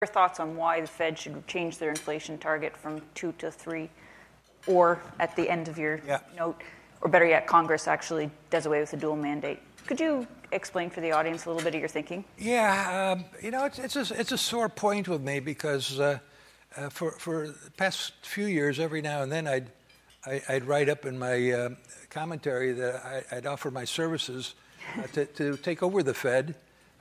Your thoughts on why the Fed should change their inflation target from 2 to 3, or at the end of your note, or better yet, Congress actually does away with the dual mandate. Could you explain for the audience a little bit of your thinking? Yeah, it's a sore point with me because for the past few years, every now and then I'd write up in my commentary that I'd offer my services to take over the Fed.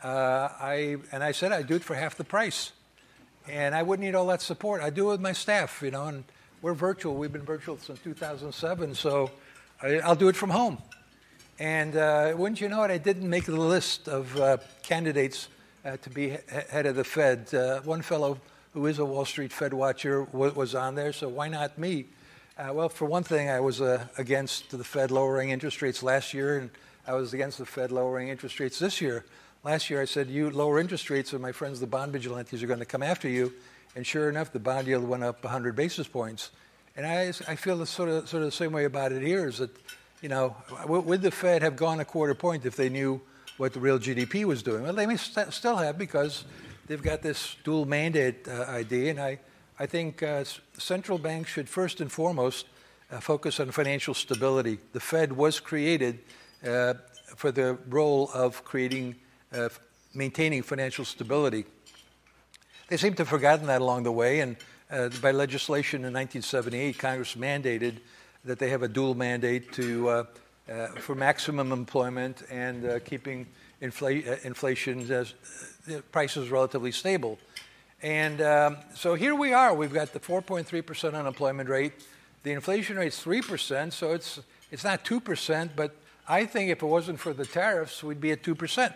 I said I'd do it for half the price. And I wouldn't need all that support. I do it with my staff, and we're virtual. We've been virtual since 2007, so I'll do it from home. And wouldn't you know it, I didn't make the list of candidates to be head of the Fed. One fellow who is a Wall Street Fed watcher was on there, so why not me? Well, for one thing, I was against the Fed lowering interest rates last year, and I was against the Fed lowering interest rates this year. Last year I said, you lower interest rates and my friends the bond vigilantes are going to come after you. And sure enough, the bond yield went up 100 basis points. And I feel the sort of the same way about it here, is that, would the Fed have gone a quarter point if they knew what the real GDP was doing? Well, they may still have, because they've got this dual mandate idea. And I think central banks should first and foremost focus on financial stability. The Fed was created for the role of maintaining financial stability. They seem to have forgotten that along the way, and by legislation in 1978, Congress mandated that they have a dual mandate for maximum employment and keeping inflation prices relatively stable. And so here we are. We've got the 4.3% unemployment rate. The inflation rate's 3%, so it's not 2%, but I think if it wasn't for the tariffs, we'd be at 2%.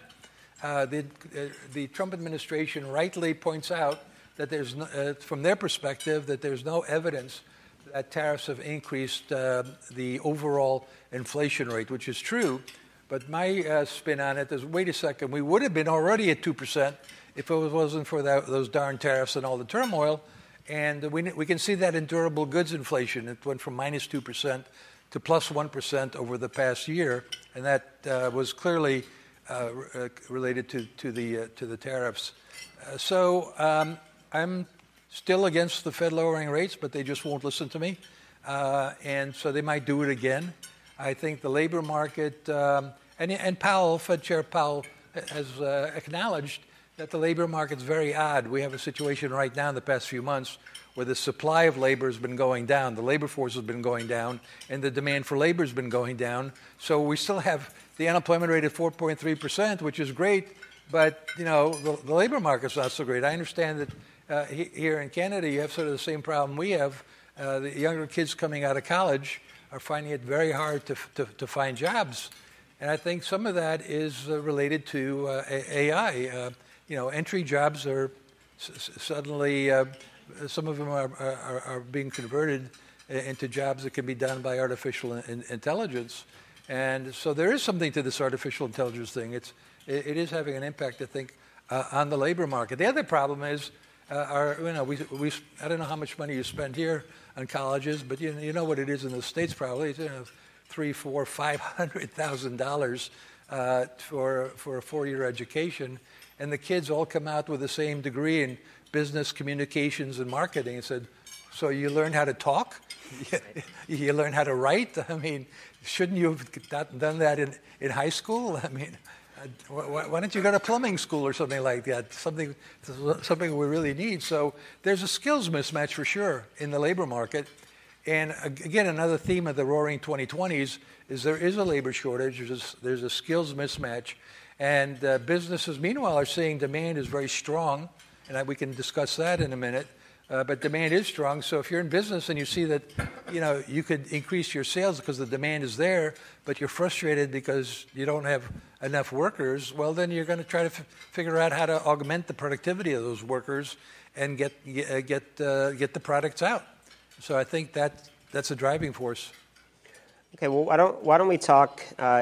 The Trump administration rightly points out that there's, from their perspective, that there's no evidence that tariffs have increased the overall inflation rate, which is true. But my spin on it is, wait a second, we would have been already at 2% if it wasn't for those darn tariffs and all the turmoil. And we can see that in durable goods inflation. It went from minus 2% to plus 1% over the past year, and that was clearly related to the tariffs. So I'm still against the Fed lowering rates, but they just won't listen to me, and so they might do it again. I think the labor market, and Powell, Fed Chair Powell, has acknowledged that the labor market's very odd. We have a situation right now in the past few months where the supply of labor has been going down, the labor force has been going down, and the demand for labor has been going down. So we still have the unemployment rate at 4.3%, which is great, but the labor market's not so great. I understand that here in Canada you have sort of the same problem we have. The younger kids coming out of college are finding it very hard to find jobs, and I think some of that is related to AI. Entry jobs are suddenly, some of them are being converted into jobs that can be done by artificial intelligence. And so there is something to this artificial intelligence thing. It is having an impact, I think, on the labor market. The other problem is, I don't know how much money you spend here on colleges, but you know what it is in the States probably. It's $300,000, $400,000, $500,000 for a 4-year education. And the kids all come out with the same degree in business, communications, and marketing. And said, so you learned how to talk? You learned how to write? I mean, shouldn't you have done that in high school? I mean, why don't you go to plumbing school or something like that? Something we really need. So there's a skills mismatch for sure in the labor market. And again, another theme of the roaring 2020s is there is a labor shortage. There's a skills mismatch. And businesses, meanwhile, are saying demand is very strong. And we can discuss that in a minute. But demand is strong. So if you're in business and you see that, you could increase your sales because the demand is there, but you're frustrated because you don't have enough workers, well, then you're going to try to figure out how to augment the productivity of those workers and get the products out. So I think that's a driving force. Okay. Well, why don't we talk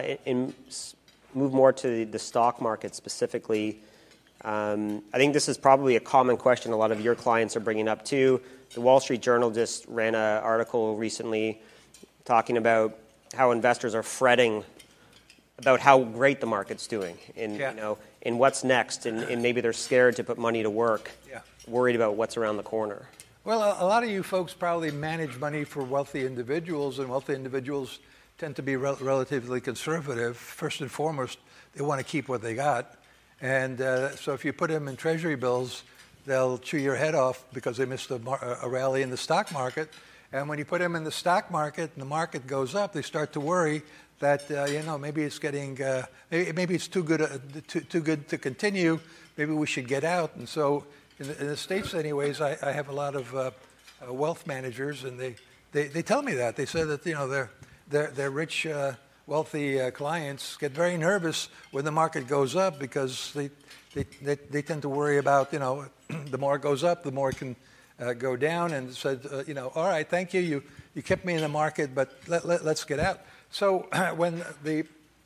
move more to the stock market specifically? I think this is probably a common question a lot of your clients are bringing up too. The Wall Street Journal just ran an article recently talking about how investors are fretting about how great the market's doing, and and what's next, and maybe they're scared to put money to work, worried about what's around the corner. Well, a lot of you folks probably manage money for wealthy individuals, and wealthy individuals tend to be relatively conservative. First and foremost, they want to keep what they got. And so if you put them in treasury bills, they'll chew your head off because they missed a rally in the stock market. And when you put them in the stock market and the market goes up, they start to worry that, maybe it's getting, maybe it's too good to continue. Maybe we should get out. And so in the States anyways, I have a lot of wealth managers, and they tell me that. They say that, their rich, wealthy clients get very nervous when the market goes up because they tend to worry about, the more it goes up, the more it can go down, and said, all right, thank you. You kept me in the market, but let's get out. So when the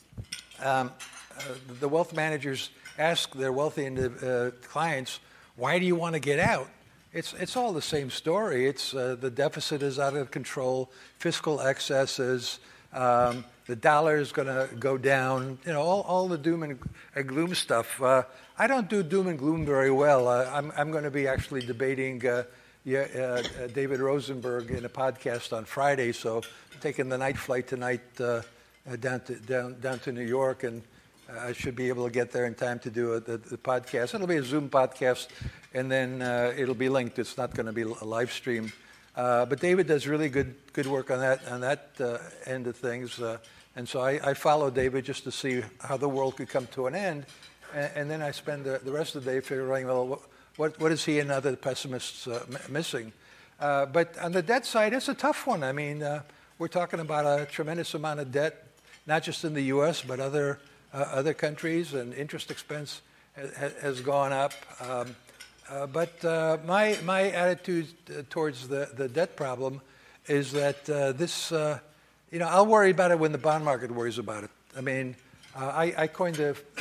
wealth managers ask their wealthy clients, why do you want to get out? It's all the same story. It's the deficit is out of control, fiscal excesses, the dollar is going to go down, all the doom and gloom stuff. I don't do doom and gloom very well. I'm going to be actually debating David Rosenberg in a podcast on Friday, so I'm taking the night flight tonight down to New York, and I should be able to get there in time to do the podcast. It'll be a Zoom podcast, and then it'll be linked. It's not going to be a live stream. But David does really good work on that end of things. And so I follow David just to see how the world could come to an end. And then I spend the rest of the day figuring, well, what is he and other pessimists missing? But on the debt side, it's a tough one. I mean, we're talking about a tremendous amount of debt, not just in the U.S., but other countries, and interest expense has gone up. But my attitude towards the debt problem is that I'll worry about it when the bond market worries about it. I mean, I coined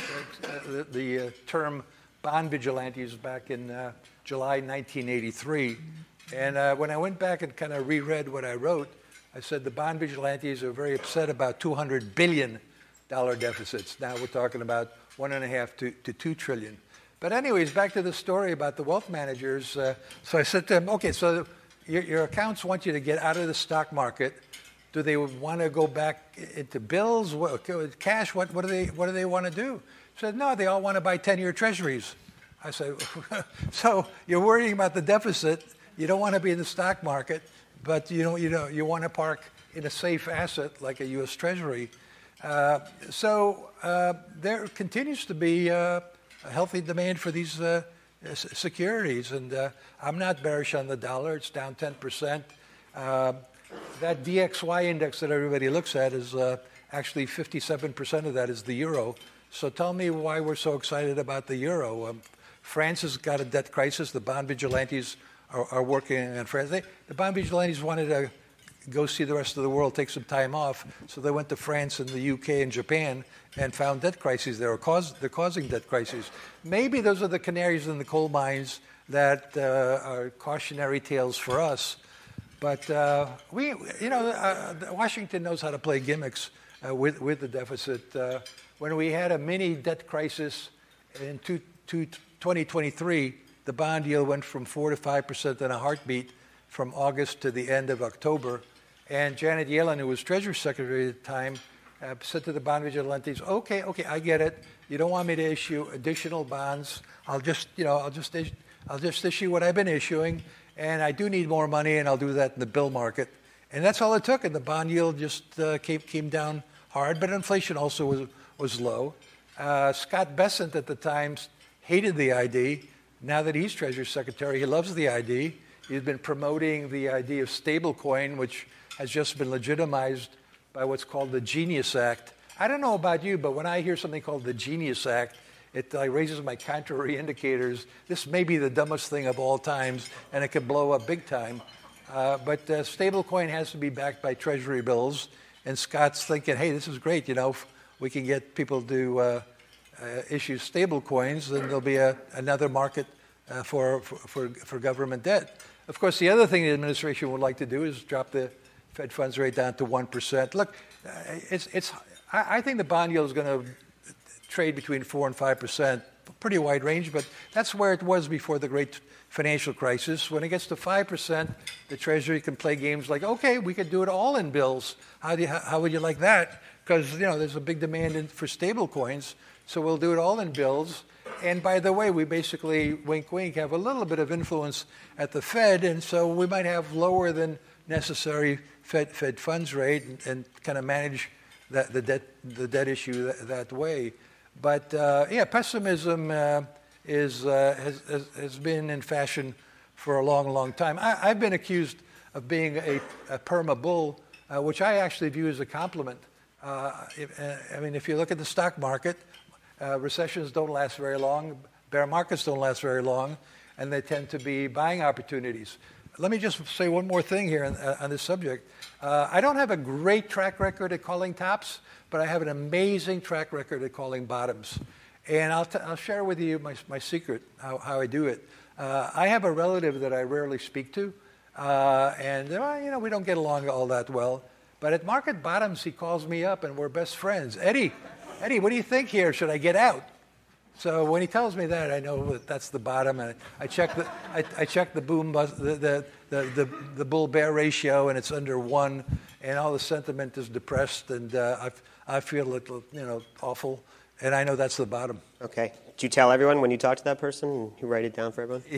the term bond vigilantes back in July 1983. And when I went back and kind of reread what I wrote, I said the bond vigilantes are very upset about $200 billion deficits. Now we're talking about $1.5 to $2 trillion. But anyways, back to the story about the wealth managers. So I said to them, okay, so your accounts want you to get out of the stock market. Do they want to go back into bills, cash? What do they want to do? He said, no, they all want to buy 10-year treasuries. I said, so you're worrying about the deficit. You don't want to be in the stock market, but you want to park in a safe asset like a U.S. Treasury. So there continues to be a healthy demand for these securities, and I'm not bearish on the dollar. It's down 10%. That DXY index that everybody looks at is actually 57% of that is the euro. So tell me why we're so excited about the euro. France has got a debt crisis. The bond vigilantes are working on France. The bond vigilantes wanted to go see the rest of the world, take some time off. So they went to France and the UK and Japan and found debt crises. They're causing debt crises. Maybe those are the canaries in the coal mines that are cautionary tales for us. But Washington knows how to play gimmicks with the deficit. When we had a mini debt crisis in 2023, the bond yield went from 4 to 5% in a heartbeat from August to the end of October. And Janet Yellen, who was Treasury Secretary at the time, said to the bond vigilantes, okay, I get it. You don't want me to issue additional bonds. I'll just issue what I've been issuing. And I do need more money, and I'll do that in the bill market. And that's all it took, and the bond yield just came down hard, but inflation also was low. Scott Bessent at the time hated the ID. Now that he's Treasury Secretary, he loves the ID. He's been promoting the idea of stablecoin, which has just been legitimized by what's called the Genius Act. I don't know about you, but when I hear something called the Genius Act, it raises my contrary indicators. This may be the dumbest thing of all times, and it could blow up big time. But stablecoin has to be backed by Treasury bills, and Scott's thinking, hey, this is great. We can get people to issue stablecoins, and there'll be another market for government debt. Of course, the other thing the administration would like to do is drop the Fed funds rate down to 1%. Look, I think the bond yield is going to trade between 4 and 5%, pretty wide range, but that's where it was before the great financial crisis. When it gets to 5%, the Treasury can play games like, okay, we could do it all in bills. How would you like that? Because there's a big demand for stable coins, so we'll do it all in bills. And by the way, we basically, wink, wink, have a little bit of influence at the Fed, and so we might have lower than necessary Fed funds rate and kind of manage the debt issue that way. But pessimism has been in fashion for a long, long time. I've been accused of being a perma bull, which I actually view as a compliment. If you look at the stock market, recessions don't last very long, bear markets don't last very long, and they tend to be buying opportunities. Let me just say one more thing here on this subject. I don't have a great track record at calling tops, but I have an amazing track record at calling bottoms. And I'll share with you my secret, how I do it. I have a relative that I rarely speak to, and we don't get along all that well. But at market bottoms, he calls me up, and we're best friends. Eddie, what do you think here? Should I get out? So when he tells me that, I know that that's the bottom. And I check the bull bear ratio, and it's under 1, and all the sentiment is depressed, and I feel awful, and I know that's the bottom. Okay. Do you tell everyone when you talk to that person? You write it down for everyone?